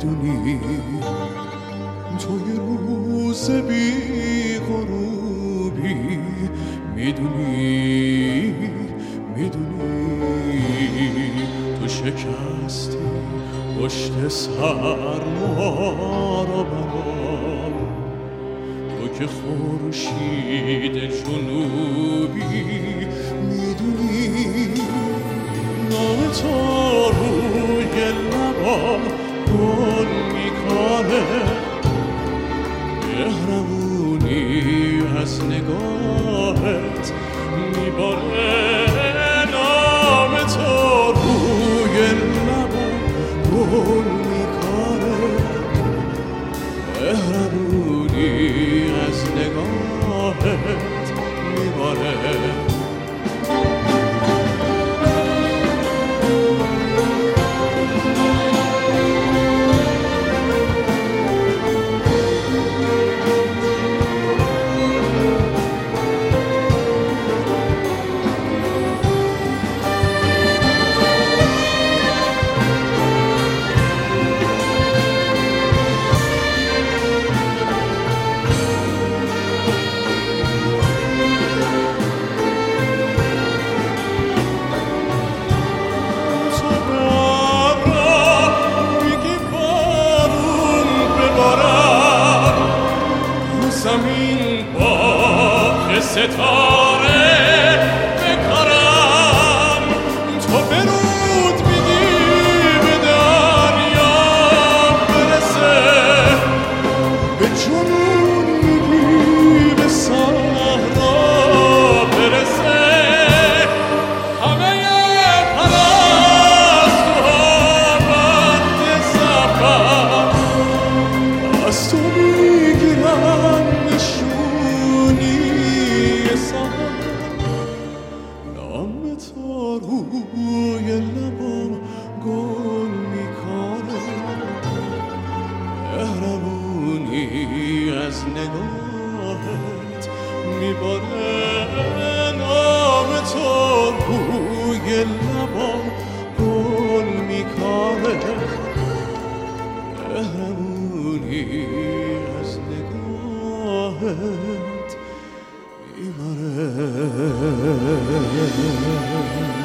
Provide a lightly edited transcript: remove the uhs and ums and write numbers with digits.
میدونی توی روز بی غروبی میدونی تو شکستی پشت سر ما رو برام، تو که خورشید جنوبی میدونی نام تو روی لبام گل میکنه، مهربونی از نگاهت میباره، نام تو روی لبام گل میکنه، مهربونی از نگاهت میباره. زمین با ستاره بکارم، تو برود میدی به دریا برسه، به جنون میدی به صحرا برسه، همه پرستوها بند سفر از تو میگیرن نام تو روی لبام گل میکنه، مهربونی از نگاهت میباره، نام تو روی لبام گل میکنه، مهربونی از نگاهت میباره.